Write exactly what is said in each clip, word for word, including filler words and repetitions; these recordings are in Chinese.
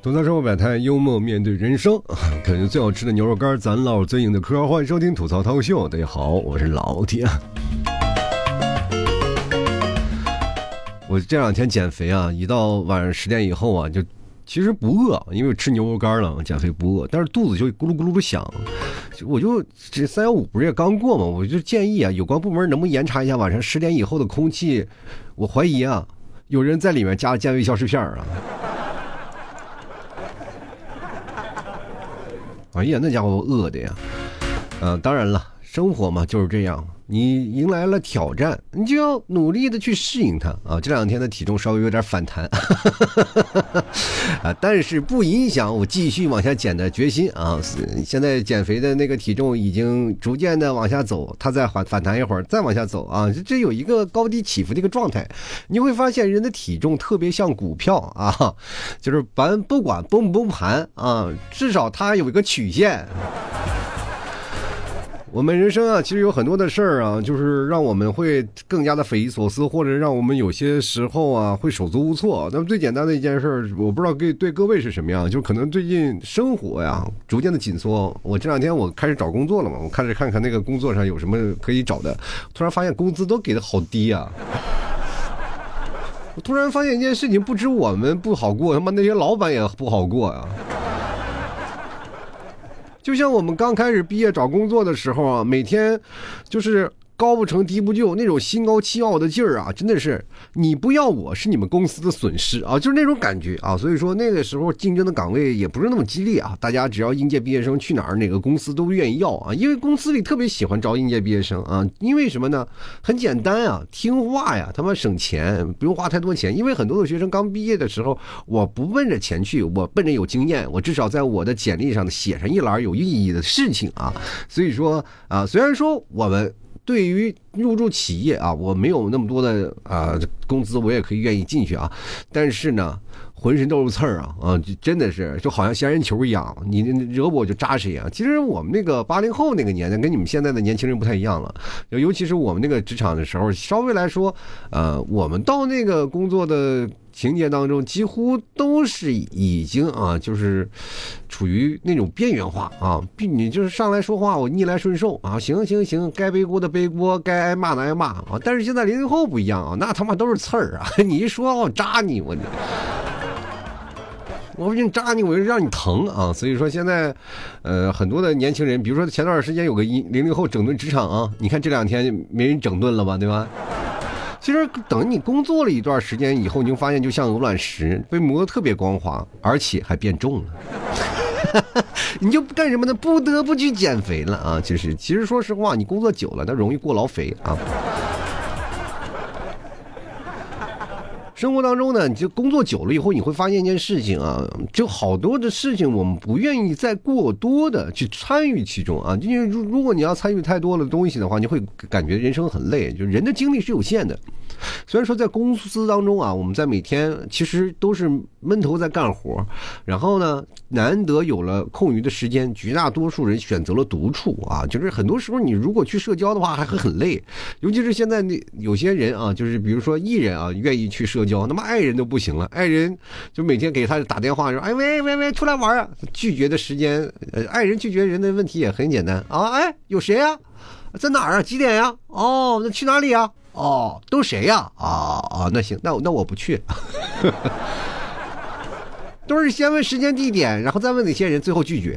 吐槽生活百态，幽默面对人生，啃着最好吃的牛肉干，咱唠最硬的嗑。欢迎收听吐槽涛秀，大家好，我是老铁。我这两天减肥啊，一到晚上十点以后啊，就其实不饿，因为吃牛肉干了，减肥不饿，但是肚子就咕噜咕噜的响。我就这三幺五不是也刚过嘛，我就建议啊，有关部门能不能严查一下晚上十点以后的空气？我怀疑啊，有人在里面加了健胃消食片啊。哎呀，那家伙饿的呀！嗯、呃，当然了，生活嘛就是这样，你迎来了挑战，你就要努力的去适应它啊。这两天的体重稍微有点反弹，啊，但是不影响我继续往下减的决心啊。现在减肥的那个体重已经逐渐的往下走，它再反反弹一会儿，再往下走啊，这有一个高低起伏的一个状态。你会发现人的体重特别像股票啊，就是咱不管崩不崩盘啊，至少它有一个曲线。我们人生啊，其实有很多的事儿啊，就是让我们会更加的匪夷所思，或者让我们有些时候啊会手足无措。那么最简单的一件事，我不知道对各位是什么样，就可能最近生活呀逐渐的紧缩。我这两天我开始找工作了嘛，我开始看看那个工作上有什么可以找的，突然发现工资都给的好低啊。我突然发现一件事情，不止我们不好过，他妈那些老板也不好过啊。就像我们刚开始毕业找工作的时候啊，每天就是高不成低不就，那种心高气傲的劲儿啊，真的是你不要我是你们公司的损失啊，就是那种感觉啊。所以说那个时候竞争的岗位也不是那么激烈啊，大家只要应届毕业生去哪儿哪个公司都愿意要啊，因为公司里特别喜欢招应届毕业生啊。因为什么呢？很简单啊，听话呀，他们省钱，不用花太多钱。因为很多的学生刚毕业的时候，我不奔着钱去，我奔着有经验，我至少在我的简历上写上一栏有意义的事情啊。所以说啊，虽然说我们对于入驻企业啊，我没有那么多的啊工资，我也可以愿意进去啊。但是呢，浑身都是刺儿啊啊，真的是就好像仙人球一样，你惹我就扎谁啊。其实我们那个八零后那个年代跟你们现在的年轻人不太一样了，尤其是我们那个职场的时候，稍微来说，呃，我们到那个工作的情节当中，几乎都是已经啊，就是处于那种边缘化啊。你就是上来说话，我逆来顺受啊，行行行，该背锅的背锅，该挨骂的挨骂啊。但是现在零零后不一样啊，那他妈都是刺儿啊！你一说我扎你，我我不仅扎你，我就让你疼啊！所以说现在，呃，很多的年轻人，比如说前段时间有个零零后整顿职场啊，你看这两天没人整顿了吧，对吧？其实等你工作了一段时间以后，你就发现就像鹅卵石被磨得特别光滑，而且还变重了。你就干什么呢？不得不去减肥了啊！其实，其实说实话，你工作久了，它容易过劳肥啊。生活当中呢，你就工作久了以后，你会发现一件事情啊，就好多的事情我们不愿意再过多的去参与其中啊，因为如如果你要参与太多的东西的话，你会感觉人生很累，就人的精力是有限的。虽然说在公司当中啊，我们在每天其实都是闷头在干活，然后呢，难得有了空余的时间，绝大多数人选择了独处啊，就是很多时候你如果去社交的话还会很累，尤其是现在那有些人啊，就是比如说艺人啊，愿意去社交，那么爱人都不行了，爱人就每天给他打电话说，哎喂喂喂，出来玩啊，拒绝的时间，呃，爱人拒绝人的问题也很简单啊，哎，有谁呀、啊？在哪儿啊？几点呀、啊？哦，那去哪里呀、啊？哦，都谁呀、啊？啊啊，那行，那那我不去。都是先问时间地点，然后再问哪些人，最后拒绝。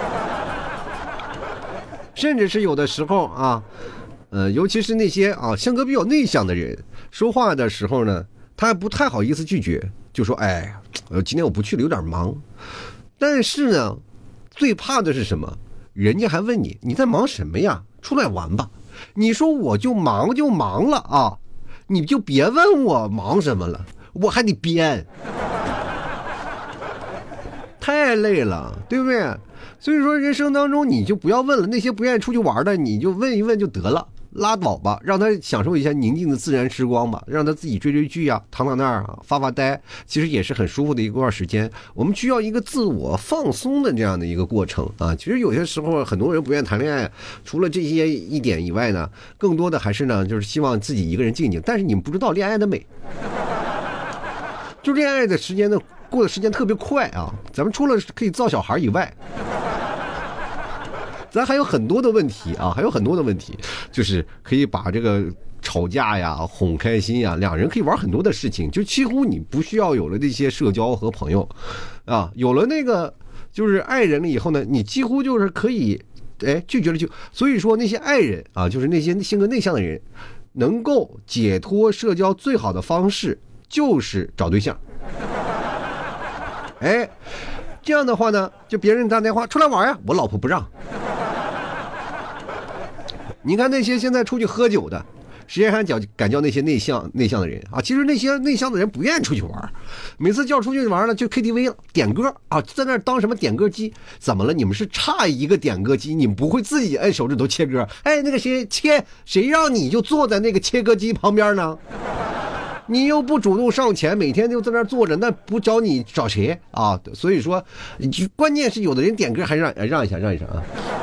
甚至是有的时候啊，呃，尤其是那些啊性格比较内向的人，说话的时候呢，他还不太好意思拒绝，就说：“哎，今天我不去了，有点忙。”但是呢，最怕的是什么？人家还问你，你在忙什么呀？出来玩吧。你说我就忙就忙了啊，你就别问我忙什么了，我还得编，太累了，对不对？所以说人生当中你就不要问了，那些不愿意出去玩的，你就问一问就得了，拉倒吧，让他享受一下宁静的自然时光吧，让他自己追追剧啊，躺躺那儿啊，发发呆，其实也是很舒服的一段时间。我们需要一个自我放松的这样的一个过程啊。其实有些时候很多人不愿意谈恋爱，除了这些一点以外呢，更多的还是呢，就是希望自己一个人静静。但是你们不知道恋爱的美，就恋爱的时间的过的时间特别快啊。咱们除了可以造小孩以外，咱还有很多的问题啊，还有很多的问题，就是可以把这个吵架呀、哄开心呀，两人可以玩很多的事情，就几乎你不需要有了这些社交和朋友啊，有了那个就是爱人了以后呢，你几乎就是可以哎拒绝了就。所以说那些爱人啊，就是那些性格内向的人，能够解脱社交最好的方式就是找对象。哎，这样的话呢，就别人打电话出来玩呀，我老婆不让。你看那些现在出去喝酒的，实际上叫敢叫那些内向内向的人啊，其实那些内向的人不愿意出去玩，每次叫出去玩呢，就 K T V 了，点歌啊，在那当什么点歌机？怎么了？你们是差一个点歌机，你们不会自己按手指头切歌？哎，那个谁切，谁让你就坐在那个切歌机旁边呢？你又不主动上前，每天就在那坐着，那不找你找谁啊？所以说，关键是有的人点歌还让让一下，让一下啊。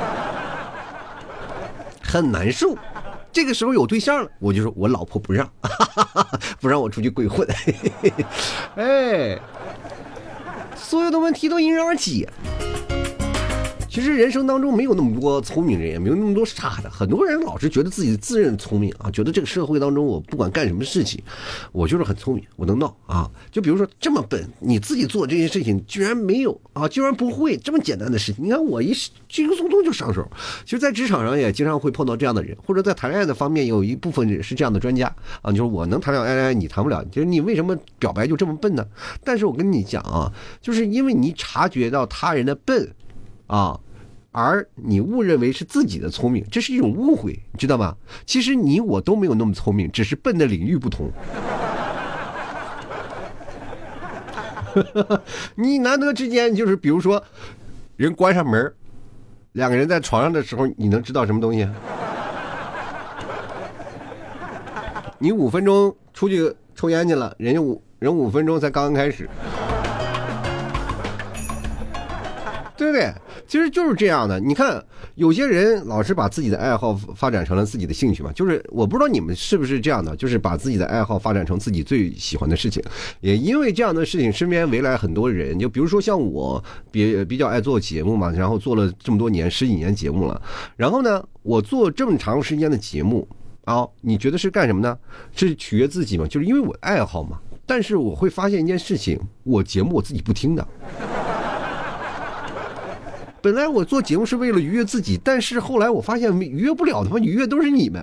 很难受，这个时候有对象了，我就说我老婆不让，哈哈哈，不让我出去鬼混，哎，所有的问题都迎刃而解。其实人生当中没有那么多聪明人，也没有那么多傻的。很多人老是觉得自己自认聪明啊，觉得这个社会当中我不管干什么事情，我就是很聪明，我能闹啊。就比如说这么笨，你自己做这些事情居然没有啊，居然不会这么简单的事情。你看我一轻轻松松就上手。其实，在职场上也经常会碰到这样的人，或者在谈恋爱的方面有一部分人是这样的专家啊，就是我能谈恋爱，你谈不了，就是你为什么表白就这么笨呢？但是我跟你讲啊，就是因为你察觉到他人的笨。啊，而你误认为是自己的聪明，这是一种误会，你知道吗？其实你我都没有那么聪明，只是笨的领域不同。你难得之间就是比如说人关上门，两个人在床上的时候，你能知道什么东西？你五分钟出去抽烟去了，人家五人五分钟才刚刚开始，对不对？其实就是这样的。你看有些人老是把自己的爱好发展成了自己的兴趣嘛，就是我不知道你们是不是这样的，就是把自己的爱好发展成自己最喜欢的事情。也因为这样的事情，身边围来很多人，就比如说像我比比较爱做节目嘛，然后做了这么多年十几年节目了，然后呢我做这么长时间的节目啊，你觉得是干什么呢？是取悦自己吗？就是因为我爱好嘛。但是我会发现一件事情，我节目我自己不听的。本来我做节目是为了愉悦自己，但是后来我发现愉悦不了，他妈愉悦都是你们。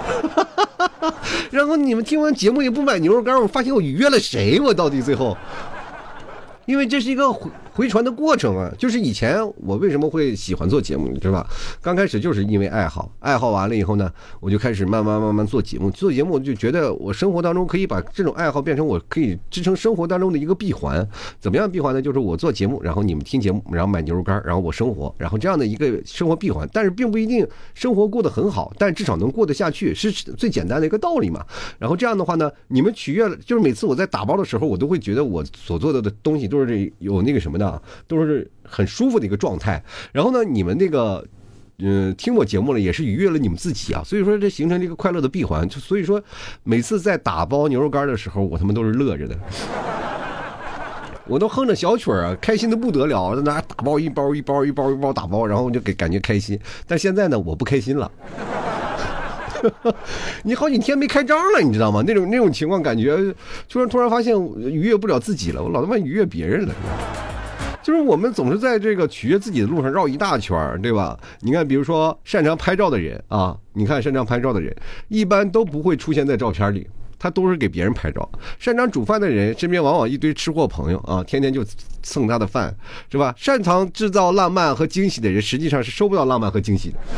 然后你们听完节目也不买牛肉干，我发现我愉悦了谁？我到底最后，因为这是一个回回传的过程啊。就是以前我为什么会喜欢做节目，你知道吧？刚开始就是因为爱好，爱好完了以后呢，我就开始慢慢慢慢做节目。做节目我就觉得我生活当中可以把这种爱好变成我可以支撑生活当中的一个闭环。怎么样闭环呢？就是我做节目，然后你们听节目，然后买牛肉干，然后我生活，然后这样的一个生活闭环。但是并不一定生活过得很好，但至少能过得下去，是最简单的一个道理嘛。然后这样的话呢，你们取悦了，就是每次我在打包的时候，我都会觉得我所做的东西都是有那个什么的，都是很舒服的一个状态。然后呢，你们那个嗯、呃，听我节目了也是愉悦了你们自己啊，所以说这形成这个快乐的闭环。所以说每次在打包牛肉干的时候，我他妈都是乐着的，我都哼着小曲儿啊，开心的不得了，在那打包一包一包一包一包打包，然后我就给感觉开心。但现在呢，我不开心了。你好几天没开张了，你知道吗？那种那种情况，感觉突然突然发现愉悦不了自己了，我老他妈愉悦别人了。就是我们总是在这个取悦自己的路上绕一大圈，对吧？你看，比如说擅长拍照的人啊，你看擅长拍照的人，一般都不会出现在照片里，他都是给别人拍照。擅长煮饭的人，身边往往一堆吃货朋友啊，天天就蹭他的饭，是吧？擅长制造浪漫和惊喜的人，实际上是收不到浪漫和惊喜的。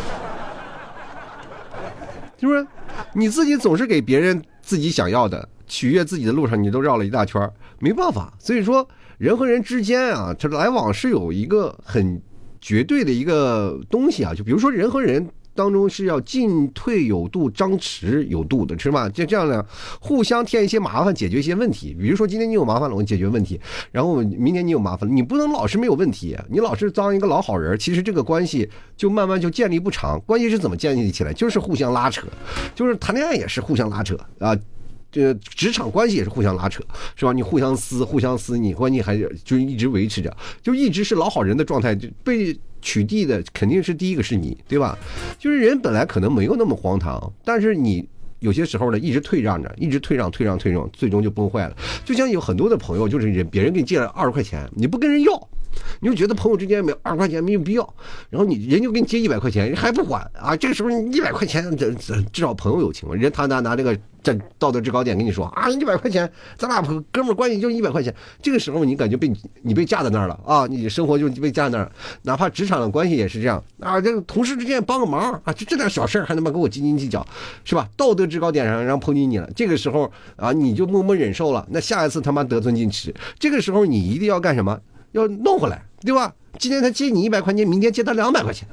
就是你自己总是给别人自己想要的，取悦自己的路上，你都绕了一大圈，没办法。所以说，人和人之间啊，这来往是有一个很绝对的一个东西啊。就比如说人和人当中是要进退有度，张弛有度的，是吧？就这样呢，互相添一些麻烦，解决一些问题。比如说今天你有麻烦了，我解决问题，然后明天你有麻烦了，你不能老是没有问题，你老是当一个老好人，其实这个关系就慢慢就建立不长。关系是怎么建立起来？就是互相拉扯，就是谈恋爱也是互相拉扯啊。 这职场关系也是互相拉扯，是吧？你互相撕，互相撕，你关系还就一直维持着，就一直是老好人的状态，就被取缔的肯定是第一个是你，对吧？就是人本来可能没有那么荒唐，但是你有些时候呢，一直退让着，一直退让，退让，退让，最终就崩坏了。就像有很多的朋友，就是人别人给你借了二十块钱，你不跟人要。你就觉得朋友之间没有二十块钱没有必要，然后你人就给你借一百块钱，人还不还啊？这个时候你一百块钱，这至少朋友有情嘛，人他拿拿这个这道德制高点跟你说啊，一百块钱，咱俩哥们关系就一百块钱，这个时候你感觉被你被架在那儿了啊，你生活就被架在那儿，哪怕职场的关系也是这样啊，这个同事之间帮个忙啊，就这点小事还他妈跟我斤斤计较，是吧？道德制高点上让抨击你了，这个时候啊，你就默默忍受了，那下一次他妈得寸进尺，这个时候你一定要干什么？要弄回来，对吧？今天他借你一百块钱，明天借他两百块钱，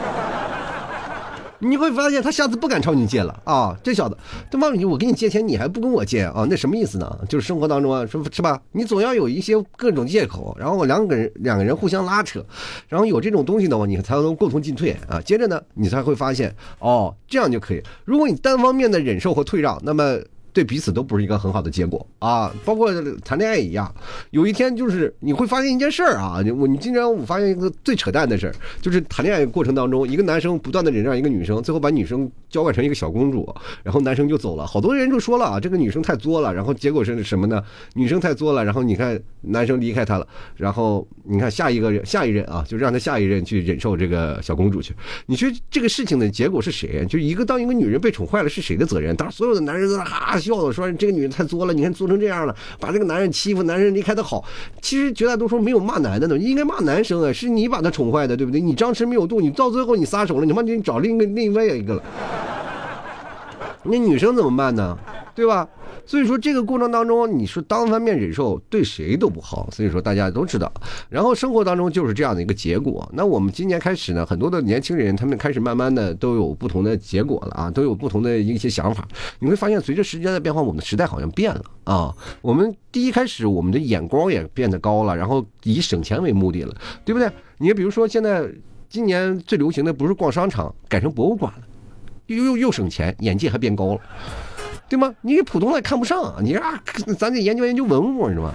你会发现他下次不敢朝你借了啊！这小子，对吧？我给你借钱，你还不跟我借啊？那什么意思呢？就是生活当中啊，是是吧？你总要有一些各种借口，然后两个人两个人互相拉扯，然后有这种东西的话，你才能共同进退啊。接着呢，你才会发现哦，这样就可以。如果你单方面的忍受和退让，那么对彼此都不是一个很好的结果啊，包括谈恋爱一样。有一天就是你会发现一件事儿啊，我你经常我发现一个最扯淡的事儿，就是谈恋爱过程当中，一个男生不断的忍让一个女生，最后把女生交换成一个小公主，然后男生就走了。好多人就说了啊，这个女生太作了，然后结果是什么呢？女生太作了，然后你看男生离开她了，然后你看下一个人下一任啊，就让他下一任去忍受这个小公主去。你说这个事情的结果是谁？就一个当一个女人被宠坏了是谁的责任？当然所有的男人都在哈哈笑的说这个女人太作了，你看作成这样了，把这个男人欺负，男人离开的好。其实绝大多数没有骂男的呢，应该骂男生啊，是你把他宠坏的，对不对？你张弛没有度，你到最后你撒手了，你妈你找另一个另外一个了，那女生怎么办呢？对吧？所以说这个过程当中，你说单方面忍受对谁都不好，所以说大家都知道。然后生活当中就是这样的一个结果。那我们今年开始呢，很多的年轻人他们开始慢慢的都有不同的结果了啊，都有不同的一些想法。你会发现随着时间的变化，我们的时代好像变了啊。我们第一开始我们的眼光也变得高了，然后以省钱为目的了，对不对？你比如说现在今年最流行的不是逛商场，改成博物馆了，又又又省钱，眼界还变高了。对吗？你普通的看不上，你啊，咱得研究研究文物，你知道吗？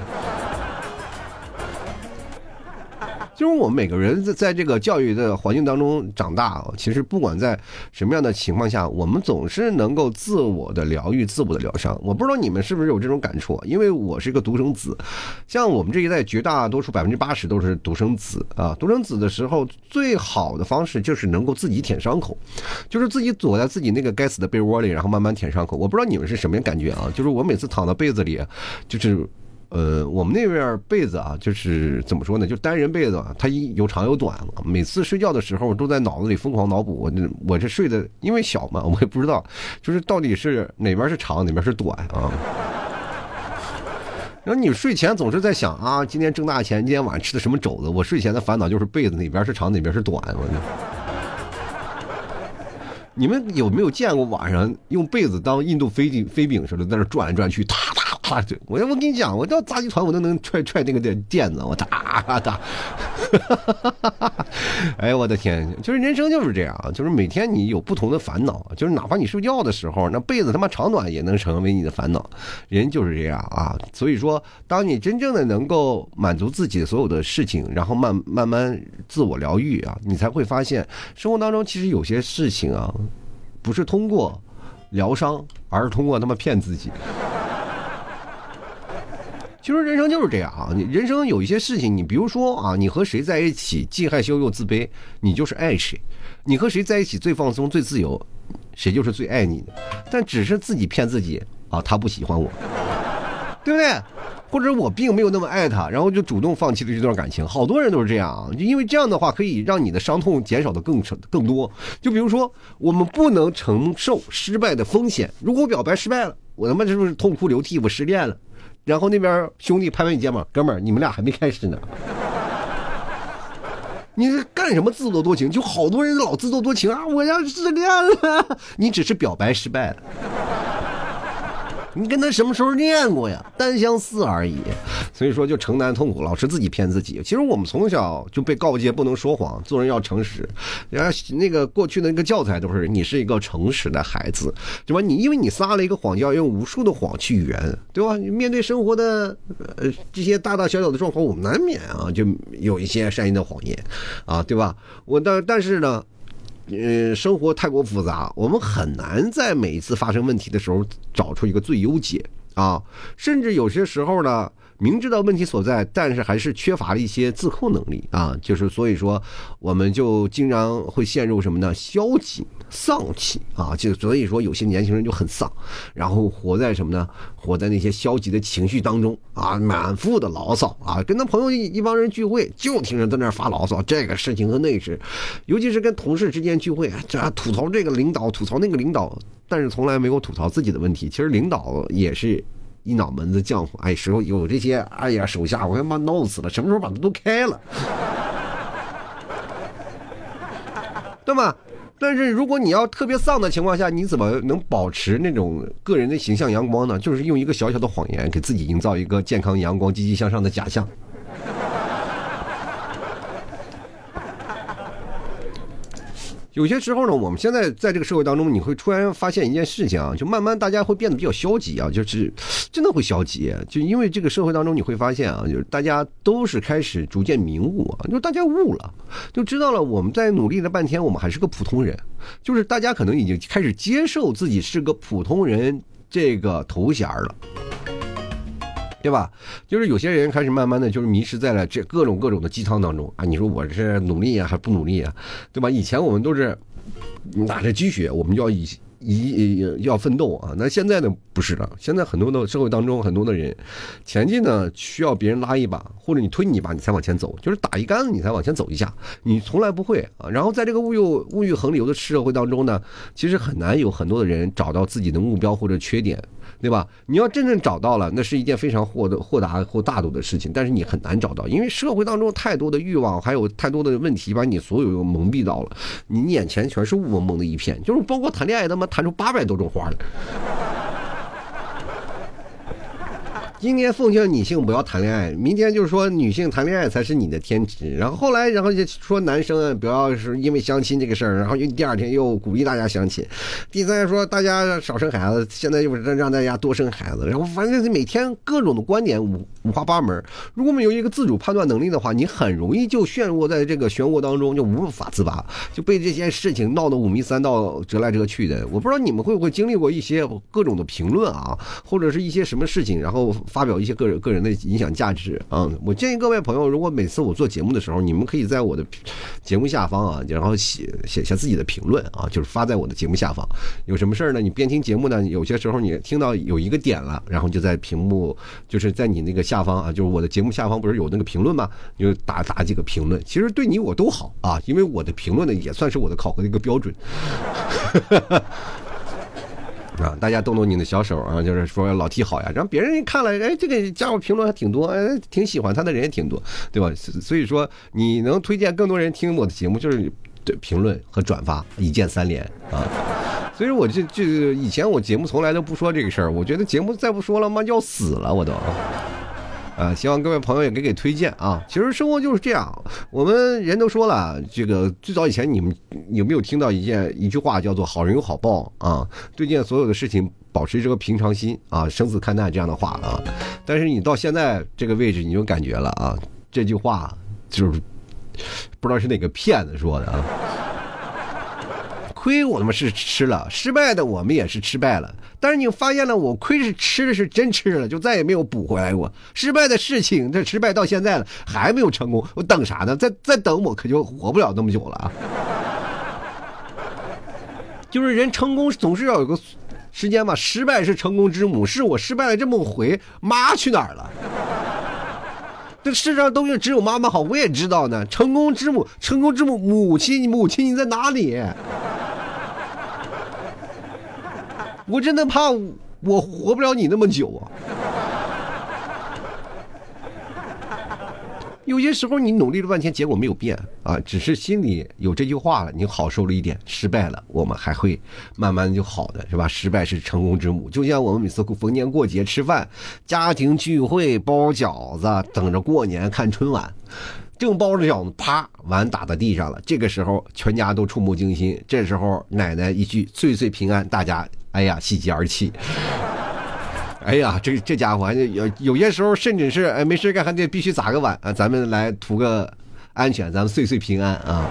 就是我们每个人在在这个教育的环境当中长大，其实不管在什么样的情况下，我们总是能够自我的疗愈、自我的疗伤。我不知道你们是不是有这种感触，因为我是一个独生子，像我们这一代绝大多数百分之八十都是独生子啊。独生子的时候，最好的方式就是能够自己舔伤口，就是自己躲在自己那个该死的被窝里，然后慢慢舔伤口。我不知道你们是什么感觉啊？就是我每次躺到被子里，就是。呃，我们那边被子啊，就是怎么说呢，就单人被子，它一有长有短嘛。每次睡觉的时候，都在脑子里疯狂脑补。我我这睡的，因为小嘛，我也不知道，就是到底是哪边是长，哪边是短啊。然后你睡前总是在想啊，今天挣大钱，今天晚上吃的什么肘子？我睡前的烦恼就是被子哪边是长，哪边是短。我你们有没有见过晚上用被子当印度飞飞饼似的，在那转来转去，哒哒哒？我我跟你讲，我到杂技团我都能踹踹那个垫子，我哒哒哒。哎，我的天，就是人生就是这样，就是每天你有不同的烦恼，就是哪怕你睡觉的时候，那被子他妈长短也能成为你的烦恼，人就是这样啊。所以说，当你真正的能够满足自己所有的事情，然后慢慢慢自我疗愈啊，你才会发现生活当中其实有些事情啊，不是通过疗伤，而是通过他妈骗自己。其实人生就是这样啊，你人生有一些事情，你比如说啊，你和谁在一起既害羞又自卑，你就是爱谁；你和谁在一起最放松最自由，谁就是最爱你的。但只是自己骗自己啊，他不喜欢我，对不对？或者我并没有那么爱他，然后就主动放弃了这段感情。好多人都是这样，因为这样的话可以让你的伤痛减少的更更多。就比如说，我们不能承受失败的风险。如果我表白失败了，我他妈是不是痛哭流涕，我失恋了？然后那边兄弟拍拍你肩膀，哥们儿，你们俩还没开始呢。你是干什么自作多情？就好多人老自作多情啊！我要失恋了，你只是表白失败了。 你跟他什么时候练过呀？单相思而已。所以说就承担痛苦，老是自己骗自己。其实我们从小就被告诫不能说谎，做人要诚实。然后那个过去的那个教材都是你是一个诚实的孩子，对吧？你因为你撒了一个谎，就要用无数的谎去圆，对吧？你面对生活的呃这些大大小小的状况，我们难免啊就有一些善意的谎言啊，对吧？我但但是呢。呃，生活太过复杂，我们很难在每一次发生问题的时候找出一个最优解啊，甚至有些时候呢，明知道问题所在，但是还是缺乏了一些自控能力啊，就是所以说，我们就经常会陷入什么呢？消极、丧气啊，就所以说有些年轻人就很丧，然后活在什么呢？活在那些消极的情绪当中啊，满腹的牢骚啊，跟他朋友一一帮人聚会，就听着在那发牢骚，这个事情和那事，尤其是跟同事之间聚会，这吐槽这个领导，吐槽那个领导，但是从来没有吐槽自己的问题。其实领导也是一脑门子浆糊，哎，时候有这些，哎呀，手下我他妈闹死了，什么时候把它都开了，对吗？但是如果你要特别丧的情况下，你怎么能保持那种个人的形象阳光呢？就是用一个小小的谎言给自己营造一个健康阳光积极向上的假象。有些时候呢，我们现在在这个社会当中，你会突然发现一件事情啊，就慢慢大家会变得比较消极啊，就是真的会消极，就因为这个社会当中你会发现啊，就是大家都是开始逐渐明悟啊，就大家悟了，就知道了我们在努力了半天，我们还是个普通人，就是大家可能已经开始接受自己是个普通人这个头衔了。对吧？就是有些人开始慢慢的就是迷失在了这各种各种的鸡汤当中啊！你说我是努力啊，还不努力啊？对吧？以前我们都是拿着积雪，我们就要以一要奋斗啊！那现在呢不是了，现在很多的社会当中，很多的人前进呢需要别人拉一把，或者你推你一把，你才往前走，就是打一竿子你才往前走一下，你从来不会啊。然后在这个物欲物欲横流的社会当中呢，其实很难有很多的人找到自己的目标或者缺点。对吧？你要真正找到了，那是一件非常豁的豁达或大度的事情，但是你很难找到，因为社会当中太多的欲望，还有太多的问题把你所有蒙蔽到了，你眼前全是雾蒙蒙的一片，就是包括谈恋爱，他妈谈出八百多种花来。今天奉劝女性不要谈恋爱，明天就是说女性谈恋爱才是你的天职，然后后来然后就说男生不要是因为相亲这个事儿，然后又第二天又鼓励大家相亲，第三说大家少生孩子，现在又让大家多生孩子，然后反正每天各种的观点五五花八门。如果没有一个自主判断能力的话，你很容易就漩涡在这个漩涡当中，就无法自拔，就被这些事情闹得五迷三道，折来折去的。我不知道你们会不会经历过一些各种的评论啊，或者是一些什么事情，然后发表一些个人个人的影响价值啊、嗯！我建议各位朋友，如果每次我做节目的时候，你们可以在我的节目下方啊，然后写写下自己的评论啊，就是发在我的节目下方。有什么事儿呢？你边听节目呢，有些时候你听到有一个点了，然后就在屏幕，就是在你那个下方啊，就是我的节目下方不是有那个评论吗？你就打打几个评论，其实对你我都好啊，因为我的评论呢也算是我的考核的一个标准。啊，大家动动你的小手啊，就是说老 T 好呀，然后别人一看了，哎，这个家伙评论还挺多，哎，挺喜欢他的人也挺多，对吧？所以说你能推荐更多人听我的节目，就是对评论和转发一键三连啊。所以说我这这以前我节目从来都不说这个事儿，我觉得节目再不说了嘛要死了我都。呃，希望各位朋友也给给推荐啊！其实生活就是这样，我们人都说了，这个最早以前你们有没有听到一件一句话叫做"好人有好报"啊？对见所有的事情保持这个平常心啊，生死看淡这样的话啊。但是你到现在这个位置，你就感觉了啊，这句话就是不知道是哪个骗子说的啊。亏我们是吃了，失败的我们也是失败了。但是你发现了，我亏是吃的是真吃了，就再也没有补回来过。失败的事情，这失败到现在了，还没有成功，我等啥呢？再再等我可就活不了那么久了啊！就是人成功总是要有个时间嘛，失败是成功之母，是我失败了这么回，妈去哪儿了？这世上东西只有妈妈好，我也知道呢。成功之母，成功之母，母亲，母亲你在哪里？我真的怕我活不了你那么久啊！ 有些时候你努力了半天，结果没有变啊，只是心里有这句话了，你好受了一点。失败了，我们还会慢慢就好的，是吧？失败是成功之母。就像我们每次逢年过节吃饭，家庭聚会包饺子，等着过年看春晚。正包着饺子，啪，碗打在地上了。这个时候全家都触目惊心。这时候奶奶一句岁岁平安，大家哎呀喜极而泣。哎呀，这这家伙有有些时候甚至是哎没事干还得必须砸个碗啊，咱们来图个安全，咱们岁岁平安啊。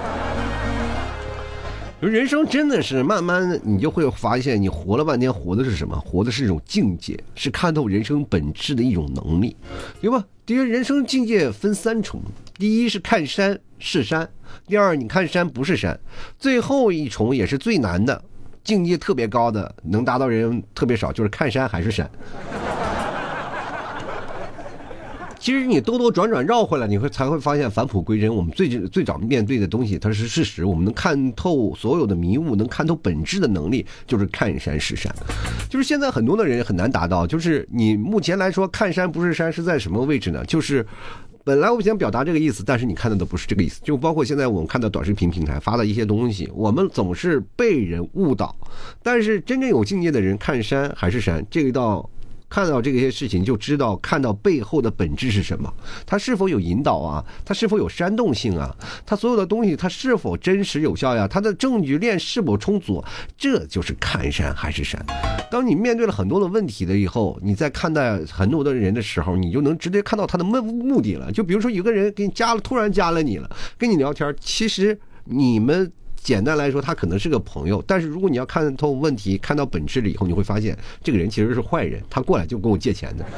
人生真的是慢慢你就会发现，你活了半天活的是什么？活的是一种境界，是看透人生本质的一种能力，对吧？第一，人生境界分三重，第一是看山是山，第二你看山不是山，最后一重也是最难的，境界特别高的，能达到人特别少，就是看山还是山。其实你兜兜转转绕回来，你会才会发现返璞归真。我们最最早面对的东西，它是事实。我们能看透所有的迷雾，能看透本质的能力，就是看山是山。就是现在很多的人很难达到。就是你目前来说，看山不是山是在什么位置呢？就是本来我想表达这个意思，但是你看到的不是这个意思。就包括现在我们看到短视频平台发的一些东西，我们总是被人误导。但是真正有境界的人，看山还是山，这个到。看到这些事情就知道看到背后的本质是什么，它是否有引导啊，它是否有煽动性啊，它所有的东西它是否真实有效呀，它的证据链是否充足，这就是看山还是山。当你面对了很多的问题的以后，你在看待很多的人的时候，你就能直接看到他的目目的了。就比如说有个人给你加了，突然加了你了，跟你聊天，其实你们简单来说他可能是个朋友，但是如果你要看透问题看到本质了以后，你会发现这个人其实是坏人，他过来就跟我借钱的，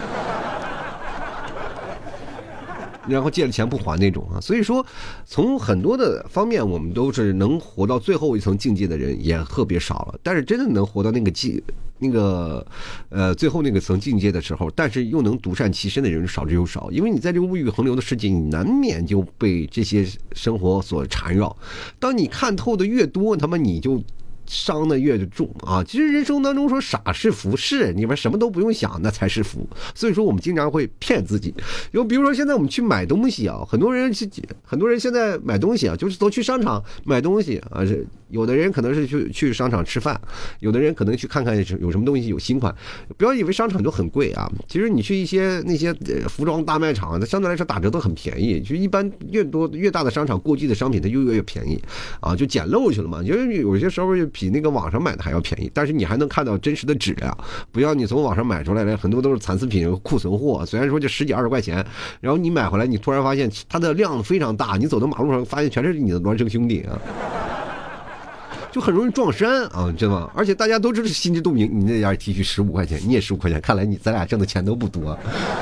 然后借了钱不还那种啊。所以说从很多的方面我们都是能活到最后一层境界的人也特别少了，但是真的能活到那个境那个呃最后那个层境界的时候，但是又能独善其身的人少之又少。因为你在这个物欲横流的世界，你难免就被这些生活所缠绕，当你看透的越多，他妈你就伤的越重啊！其实人生当中说傻是福，是你们什么都不用想，那才是福。所以说我们经常会骗自己。有比如说现在我们去买东西啊，很多人很多人现在买东西啊，就是都去商场买东西啊。有的人可能是去去商场吃饭，有的人可能去看看有什么东西有新款。不要以为商场就很贵啊，其实你去一些那些服装大卖场，它相对来说打折都很便宜。就一般越多越大的商场，过季的商品它越越便宜啊，就捡漏去了嘛。就是有些时候比那个网上买的还要便宜，但是你还能看到真实的质量。不要你从网上买出来的很多都是残次品、库存货，虽然说就十几二十块钱，然后你买回来，你突然发现它的量非常大，你走到马路上发现全是你的孪生兄弟啊。就很容易撞衫啊，知道吗？而且大家都知道心知肚明，你那件 T 恤十五块钱，你也十五块钱，看来你咱俩挣的钱都不多，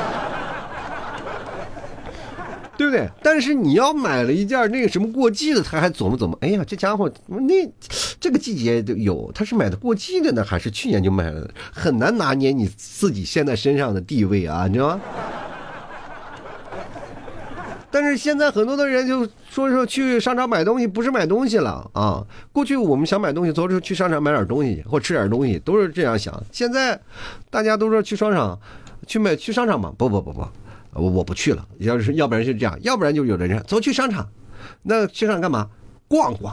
对不对？但是你要买了一件那个什么过季的，他还琢磨琢磨，哎呀，这家伙那这个季节有，他是买的过季的呢，还是去年就买了？很难拿捏你自己现在身上的地位啊，你知道吗？但是现在很多的人就说说去商场买东西不是买东西了啊！过去我们想买东西都是去商场买点东西或吃点东西，都是这样想。现在大家都说去商场去买去商场嘛，不不不不，我我不去了。要是要不然是这样，要不然就有的人走去商场，那去商场干嘛？逛逛，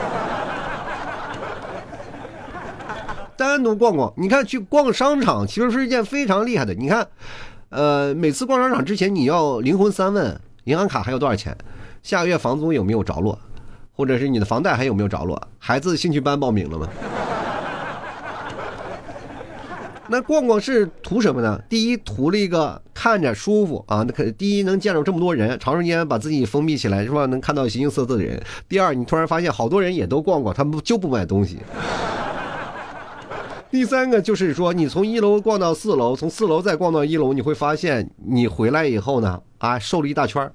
单独逛逛。你看去逛商场其实是一件非常厉害的。你看，呃，每次逛商场之前你要灵魂三问。银行卡还有多少钱？下个月房租有没有着落？或者是你的房贷还有没有着落？孩子兴趣班报名了吗？那逛逛是图什么呢？第一，图了一个看着舒服啊，那可第一能见到这么多人，长时间把自己封闭起来是吧？能看到形形色色的人。第二，你突然发现好多人也都逛逛，他们就不买东西。第三个就是说，你从一楼逛到四楼，从四楼再逛到一楼，你会发现你回来以后呢，啊，瘦了一大圈。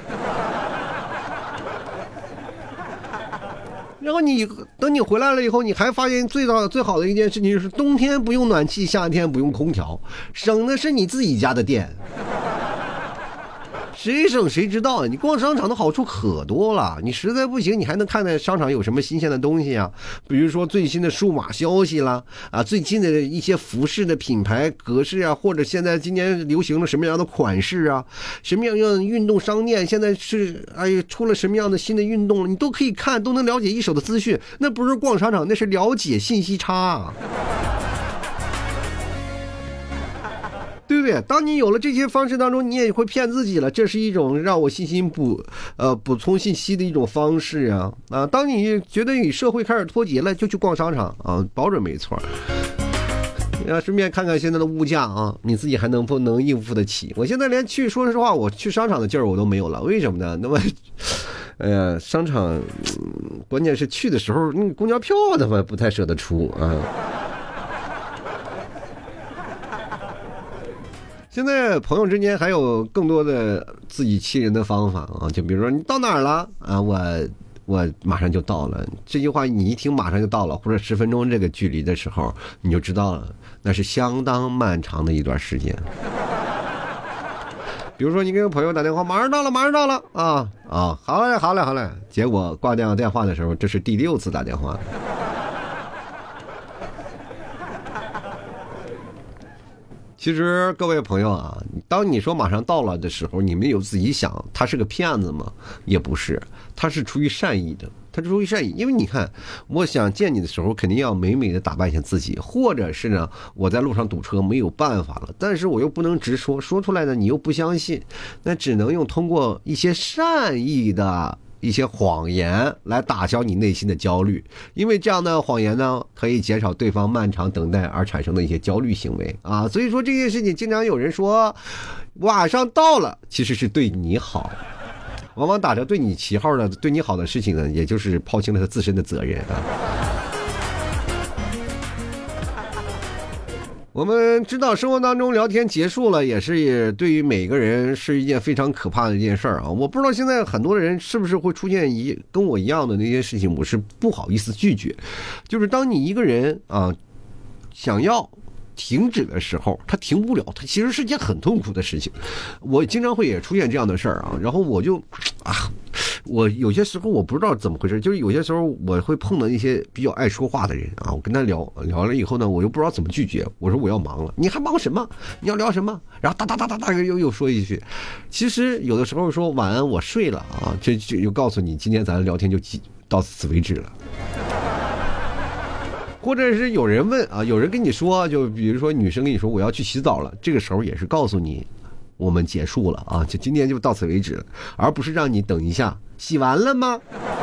然后你等你回来了以后，你还发现最早最好的一件事情就是冬天不用暖气，夏天不用空调，省的是你自己家的电。 谁省谁知道啊！你逛商场的好处可多了，你实在不行，你还能看看商场有什么新鲜的东西啊？比如说最新的数码消息啦，啊，最近的一些服饰的品牌格式啊，或者现在今年流行了什么样的款式啊，什么样样的运动商店现在是哎出了什么样的新的运动了，你都可以看，都能了解一手的资讯。那不是逛商场，那是了解信息差啊。对不对？当你有了这些方式当中，你也会骗自己了，这是一种让我信心补呃补充信息的一种方式啊啊！当你觉得与社会开始脱节了，就去逛商场啊，保准没错。要顺便看看现在的物价啊，你自己还能不能应付得起？我现在连去，说实话，我去商场的劲儿我都没有了，为什么呢？那么，哎呀，商场、嗯、关键是去的时候，那公交票他妈不太舍得出啊。现在朋友之间还有更多的自己欺人的方法啊，就比如说你到哪儿了啊，我我马上就到了。这句话你一听马上就到了，或者十分钟这个距离的时候，你就知道了，那是相当漫长的一段时间。比如说你跟朋友打电话，马上到了，马上到了啊啊，好嘞好嘞好嘞，结果挂掉电话的时候，这是第六次打电话。其实各位朋友啊，当你说马上到了的时候，你们有自己想他是个骗子吗？也不是，他是出于善意的，他是出于善意。因为你看，我想见你的时候肯定要美美的打扮一下自己，或者是呢我在路上堵车没有办法了，但是我又不能直说，说出来呢你又不相信，那只能用通过一些善意的一些谎言来打消你内心的焦虑，因为这样的谎言呢可以减少对方漫长等待而产生的一些焦虑行为啊。所以说这件事情经常有人说晚上到了其实是对你好，往往打着对你旗号的对你好的事情呢，也就是抛清了他自身的责任啊。我们知道生活当中聊天结束了也是对于每个人是一件非常可怕的一件事儿啊！我不知道现在很多人是不是会出现一跟我一样的那些事情，我是不好意思拒绝。就是当你一个人啊想要停止的时候，他停不了，他其实是件很痛苦的事情。我经常会也出现这样的事儿啊，然后我就啊，我有些时候我不知道怎么回事，就是有些时候我会碰到一些比较爱说话的人啊，我跟他聊聊了以后呢，我又不知道怎么拒绝，我说我要忙了，你还忙什么？你要聊什么？然后哒哒哒哒哒又又说一句，其实有的时候说晚安，我睡了啊，这就又告诉你今天咱聊天就到此为止了。或者是有人问啊，有人跟你说，就比如说女生跟你说我要去洗澡了，这个时候也是告诉你我们结束了啊，就今天就到此为止了，而不是让你等一下洗完了吗？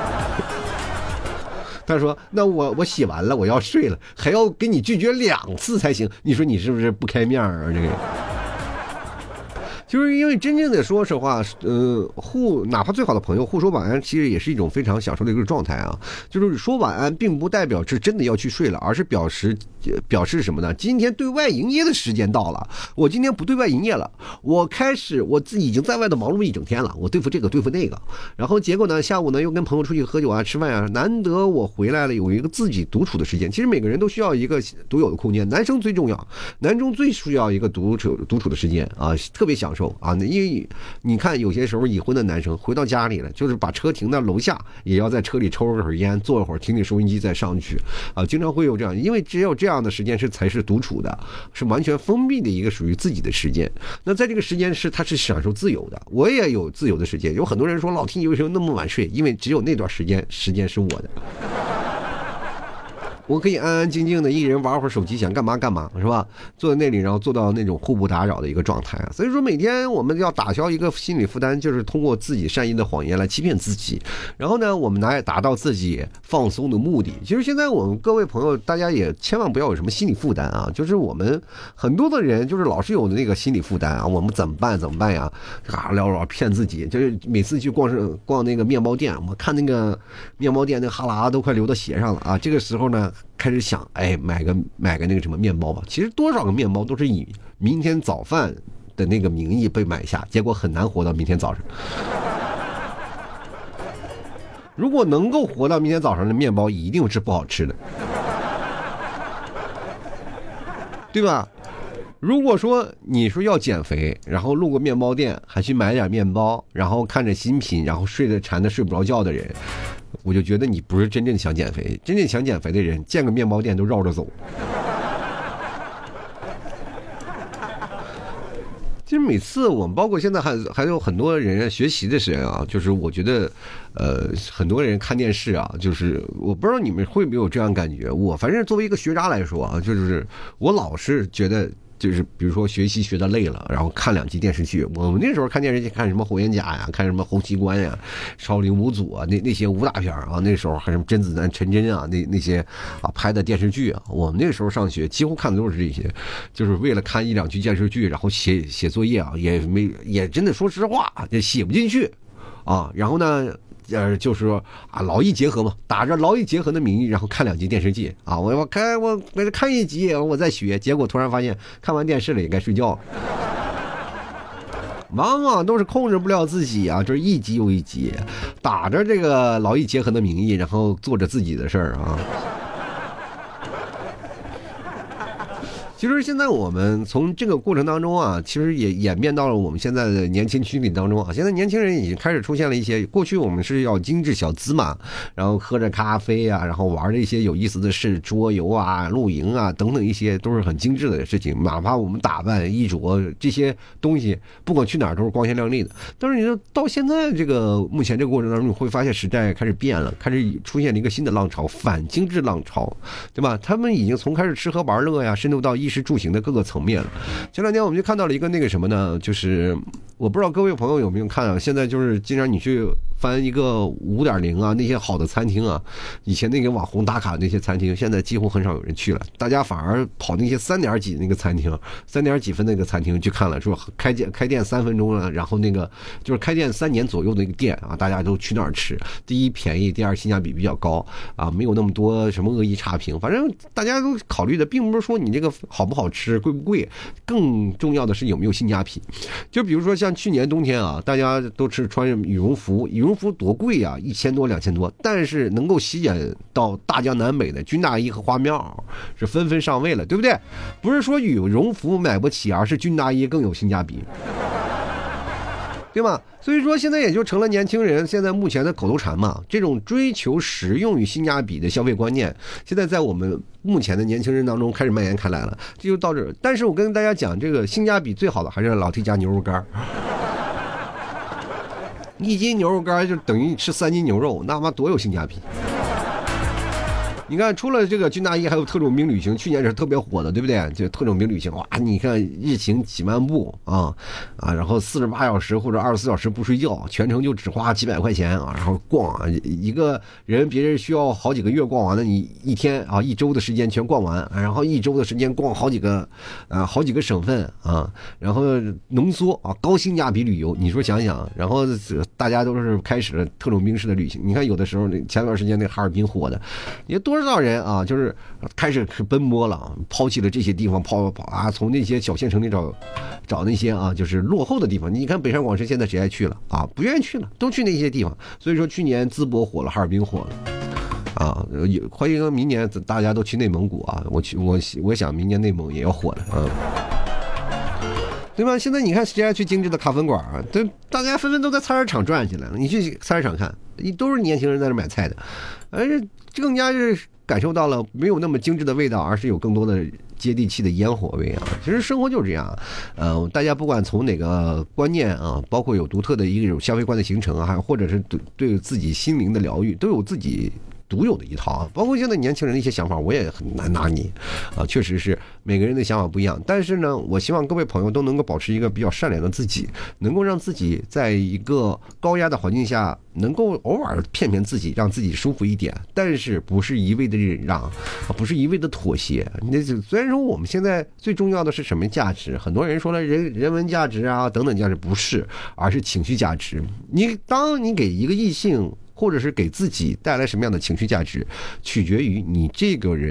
他说那我我洗完了我要睡了，还要跟你拒绝两次才行，你说你是不是不开面啊？这个就是因为真正的说实话，呃，互哪怕最好的朋友互说晚安，其实也是一种非常享受的一个状态啊。就是说晚安，并不代表是真的要去睡了，而是表示表示什么呢？今天对外营业的时间到了，我今天不对外营业了，我开始我自己已经在外头忙碌一整天了，我对付这个对付那个，然后结果呢，下午呢又跟朋友出去喝酒啊、吃饭啊，难得我回来了，有一个自己独处的时间。其实每个人都需要一个独有的空间，男生最重要，男中最需要一个独处独处的时间啊，特别享受。啊，因为你看有些时候已婚的男生回到家里了，就是把车停在楼下，也要在车里抽会儿烟，坐一会儿听听收音机再上去啊，经常会有这样，因为只有这样的时间是才是独处的，是完全封闭的一个属于自己的时间。那在这个时间是他是享受自由的，我也有自由的时间。有很多人说老听你为什么那么晚睡，因为只有那段时间时间是我的。我可以安安静静的一人玩会儿手机，想干嘛干嘛，是吧？坐在那里，然后做到那种互不打扰的一个状态啊。所以说，每天我们要打消一个心理负担，就是通过自己善意的谎言来欺骗自己，然后呢，我们来达到自己放松的目的。其实现在我们各位朋友，大家也千万不要有什么心理负担啊，就是我们很多的人就是老是有那个心理负担啊，我们怎么办？怎么办呀？啊，聊聊骗自己，就是每次去逛是逛那个面包店，我看那个面包店那个哈喇都快流到鞋上了啊。这个时候呢，开始想，哎，买个买个那个什么面包吧。其实多少个面包都是以明天早饭的那个名义被买下，结果很难活到明天早上。如果能够活到明天早上的面包，一定是不好吃的，对吧？ 如果说你说要减肥，然后路过面包店还去买点面包，然后看着新品，然后睡得馋的睡不着觉的人，我就觉得你不是真正想减肥。真正想减肥的人，见个面包店都绕着走。其实每次我们包括现在还还有很多人学习的时候啊，就是我觉得，呃，很多人看电视啊，就是我不知道你们会没有这样感觉。我反正作为一个学渣来说啊，就是我老是觉得。就是比如说学习学得累了，然后看两集电视剧。我们那时候看电视剧，看什么火焰甲呀，看什么洪七关呀，少林五祖啊，那那些武打片啊，那时候还什么甄子丹、陈真啊，那那些啊拍的电视剧啊，我们那时候上学几乎看的都是这些，就是为了看一两集电视剧，然后写写作业啊，也没也真的说实话，也写不进去啊。然后呢？呃，就是说啊，劳逸结合嘛，打着劳逸结合的名义，然后看两集电视剧啊，我我看我我看一集，我再学，结果突然发现看完电视了也该睡觉了，往往都是控制不了自己啊，就是一集又一集，打着这个劳逸结合的名义，然后做着自己的事儿啊。其实现在我们从这个过程当中啊，其实也演变到了我们现在的年轻群体当中啊。现在年轻人已经开始出现了一些，过去我们是要精致小资嘛，然后喝着咖啡啊，然后玩着一些有意思的事，桌游啊、露营啊等等一些都是很精致的事情。哪怕我们打扮、衣着这些东西，不管去哪儿都是光鲜亮丽的。但是你说到现在这个目前这个过程当中，你会发现时代开始变了，开始出现了一个新的浪潮，反精致浪潮，对吧？他们已经从开始吃喝玩乐呀，深入到衣食住行的各个层面了。前两天我们就看到了一个那个什么呢，就是我不知道各位朋友有没有看啊，现在就是经常你去翻一个 五点零 啊，那些好的餐厅啊，以前那个网红打卡那些餐厅，现在几乎很少有人去了，大家反而跑那些三点几那个餐厅，三点几分那个餐厅去看了，说开店开店三分钟了，然后那个就是开店三年左右的一个店啊，大家都去那儿吃，第一便宜，第二性价比比较高啊，没有那么多什么恶意差评，反正大家都考虑的并不是说你这个好不好吃贵不贵，更重要的是有没有性价比。就比如说像去年冬天啊，大家都是穿羽绒服，羽绒服多贵啊，一千多两千多，但是能够吸引到大江南北的军大衣和花庙是纷纷上位了，对不对？不是说羽绒服买不起，而是军大衣更有性价比，对吗？所以说现在也就成了年轻人现在目前的口头禅嘛，这种追求实用与性价比的消费观念，现在在我们目前的年轻人当中开始蔓延开来了，这就到这儿。但是我跟大家讲，这个性价比最好的还是老 T 家牛肉干，一斤牛肉干就等于你吃三斤牛肉，那妈多有性价比。你看，除了这个军大衣，还有特种兵旅行，去年是特别火的，对不对？就特种兵旅行，哇，你看日行几万步啊啊，然后四十八小时或者二十四小时不睡觉，全程就只花几百块钱啊，然后逛啊，一个人别人需要好几个月逛完了，你一天啊一周的时间全逛完，然后一周的时间逛好几个啊好几个省份啊，然后浓缩啊高性价比旅游，你说想想，然后大家都是开始了特种兵式的旅行。你看有的时候前段时间那哈尔滨火的，也多少。多少人啊，就是开始奔波了，抛弃了这些地方，跑跑啊，从那些小县城里找找那些啊，就是落后的地方。你看北上广深现在谁还去了啊？不愿意去了，都去那些地方。所以说去年淄博火了，哈尔滨火了啊，欢迎明年大家都去内蒙古啊，我去我我想明年内蒙也要火了啊。对吧？现在你看谁还去精致的咖啡馆啊？对，大家纷纷都在菜市场转起来了。你去菜市场看，都是年轻人在那买菜的，而且更加是感受到了没有那么精致的味道，而是有更多的接地气的烟火味啊。其实生活就是这样，呃，大家不管从哪个观念啊，包括有独特的一种消费观的形成啊，还或者是对对自己心灵的疗愈，都有自己独有的一套啊，包括现在年轻人的一些想法，我也很难拿捏啊，确实是每个人的想法不一样。但是呢，我希望各位朋友都能够保持一个比较善良的自己，能够让自己在一个高压的环境下，能够偶尔骗骗自己，让自己舒服一点，但是不是一味的忍让，不是一味的妥协。那虽然说我们现在最重要的是什么价值，很多人说了人人文价值啊等等价值，不是，而是情绪价值。你当你给一个异性或者是给自己带来什么样的情绪价值，取决于你这个人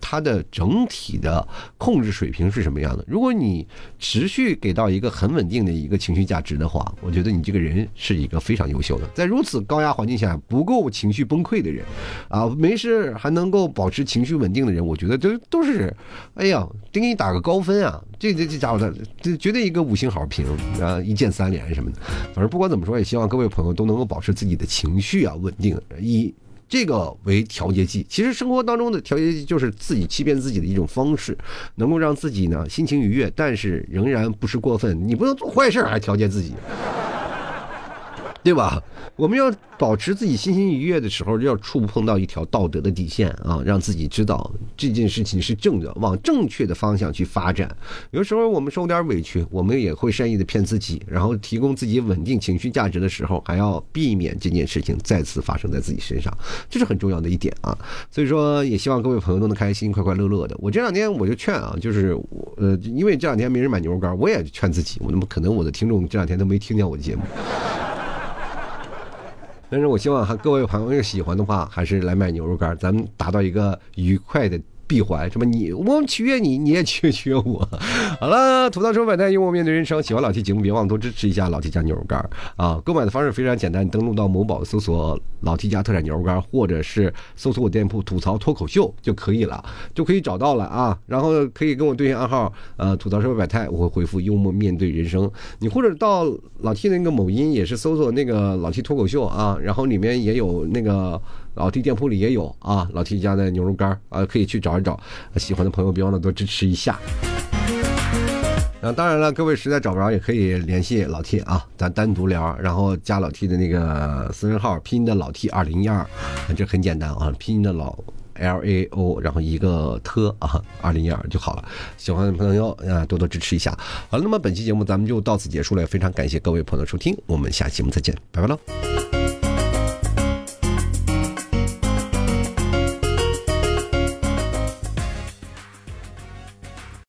它的整体的控制水平是什么样的。如果你持续给到一个很稳定的一个情绪价值的话，我觉得你这个人是一个非常优秀的。在如此高压环境下不够情绪崩溃的人啊，没事还能够保持情绪稳定的人，我觉得都都是，哎呀，得给你打个高分啊！这这这家伙的，这绝对一个五星好评啊，一键三连什么的。反正不管怎么说，也希望各位朋友都能够保持自己的情绪啊稳定，以这个为调节剂。其实生活当中的调节剂就是自己欺骗自己的一种方式，能够让自己呢心情愉悦，但是仍然不是过分。你不能做坏事还调节自己，对吧？我们要保持自己心情愉悦的时候，要触碰到一条道德的底线啊，让自己知道这件事情是正的，往正确的方向去发展。有时候我们受点委屈，我们也会善意的骗自己，然后提供自己稳定情绪价值的时候，还要避免这件事情再次发生在自己身上，这是很重要的一点啊。所以说，也希望各位朋友都能开心、快快乐乐的。我这两天我就劝啊，就是呃，因为这两天没人买牛肉干，我也劝自己，我那么可能我的听众这两天都没听见我的节目。但是我希望各位朋友喜欢的话，还是来买牛肉干，咱们达到一个愉快的闭环，什么你我们取悦你，你也取悦我。好了，吐槽说百态，幽默面对人生。喜欢老 T 节目，别忘了多支持一下老 T 家牛肉干啊！购买的方式非常简单，登录到某宝搜索老 T 家特产牛肉干，或者是搜索我店铺吐槽脱口秀就可以了，就可以找到了啊。然后可以跟我对应暗号，呃，吐槽说百态，我会回复幽默面对人生。你或者到老 T 那个某音也是搜索那个老 T 脱口秀啊，然后里面也有那个。老 T 店铺里也有啊，老 T 家的牛肉干啊，可以去找一找。喜欢的朋友别忘了多支持一下。啊，当然了，各位实在找不着也可以联系老 T 啊，咱单独聊，然后加老 T 的那个私人号，拼音的老 T 二零一二，这很简单啊，拼音的老 L A O， 然后一个特啊二零一二就好了。喜欢的朋友啊，多多支持一下。好了，那么本期节目咱们就到此结束了，非常感谢各位朋友的收听，我们下期节目再见，拜拜喽。